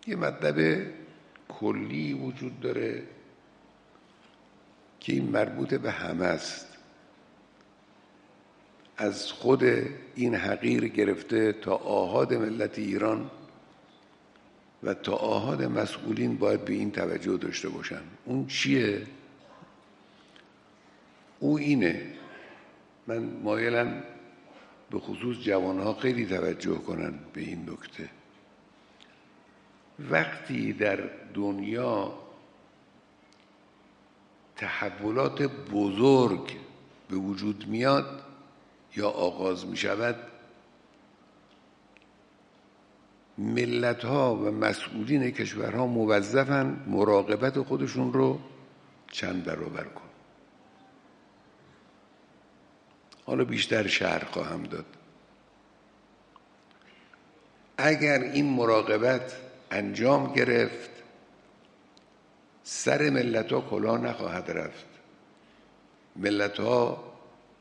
یه مطلب کلی وجود داره که این مربوط به همه است، از خود این حقیر گرفته تا آحاد ملت ایران و تا آحاد مسئولین باید به این توجه داشته باشن. اون چیه؟ او اینه، من مایلم به خصوص جوانها خیلی توجه کنن به این نکته. وقتی در دنیا تحولات بزرگ به وجود میاد یا آغاز می شود، ملت‌ها و مسئولین کشورها موظفن مراقبت خودشون رو چند برابر کن. حالا بیشتر شرح خواهم داد. اگر این مراقبت انجام گرفت، سر ملت‌ها کلاه نخواهد رفت. ملت‌ها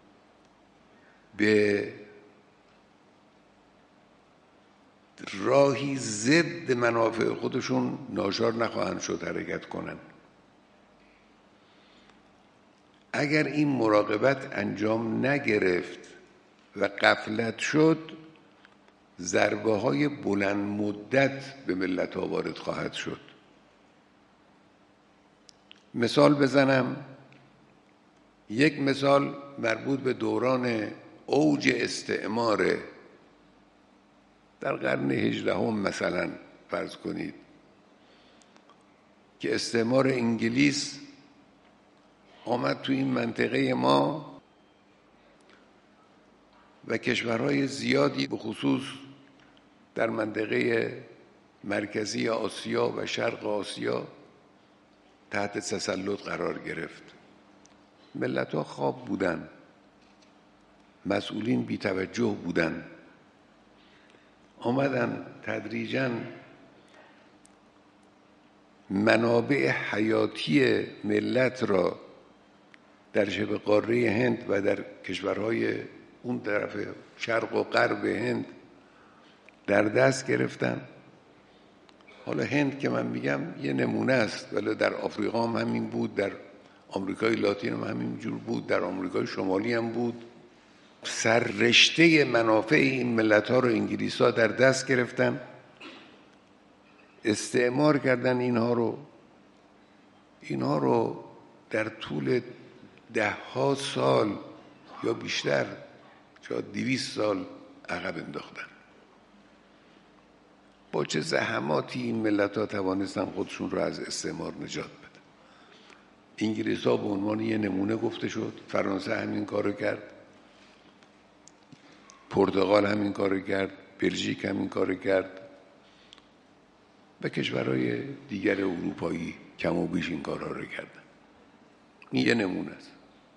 به راهی ضد منافع خودشون ناچار نخواهند شد حرکت کنند. اگر این مراقبت انجام نگرفت و غفلت شد، ضربه های بلند مدت به ملت ها وارد خواهد شد. مثال بزنم، یک مثال مربوط به دوران اوج استعمار در قرن 18 مثلا فرض کنید که استعمار انگلیس آمد تو این منطقه ما و کشورهای زیادی به خصوص در منطقه مرکزی آسیا و شرق آسیا تحت تسلط قرار گرفت. ملت‌ها خواب بودن، مسئولین بی توجه بودن، آمدن تدریجاً منابع حیاتی ملت را در شبه قاره هند و در کشورهای اون طرف شرق و غرب هند در دست گرفتن. حالا هند که من میگم یه نمونه است، ولی در آفریقا هم همین بود، در آمریکای لاتین هم همین جور بود، در آمریکای شمالی هم بود. سر رشته منافع این ملت‌ها رو انگلیس‌ها در دست گرفتن، استعمار کردن اینها رو در طول 10 سال یا بیشتر، شاید 200 سال عقب انداختن. با چه زحماتی این ملت‌ها توانستن خودشون رو از استعمار نجات بدن. انگلیس‌ها به عنوان یه نمونه گفته شد، فرانسه همین کارو کرد، پرتغال همین کارو کرد، بلژیک همین کارو کرد و کشورهای دیگر اروپایی کم و بیش این کارها رو کردن. این یه نمونه است.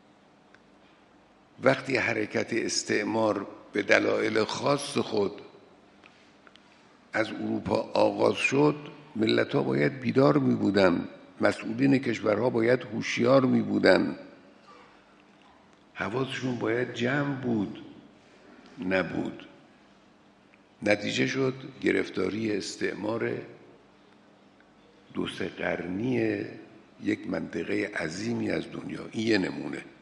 وقتی حرکت استعمار به دلایل خاص خود از اروپا آغاز شد، ملت‌ها باید بیدار می بودن، مسئولین کشورها باید هوشیار می بودن، حواسشون باید جمع بود، نبود. نتیجه شد گرفتاری استعمار 2-3 قرنی یک منطقه عظیمی از دنیا. این یه نمونه.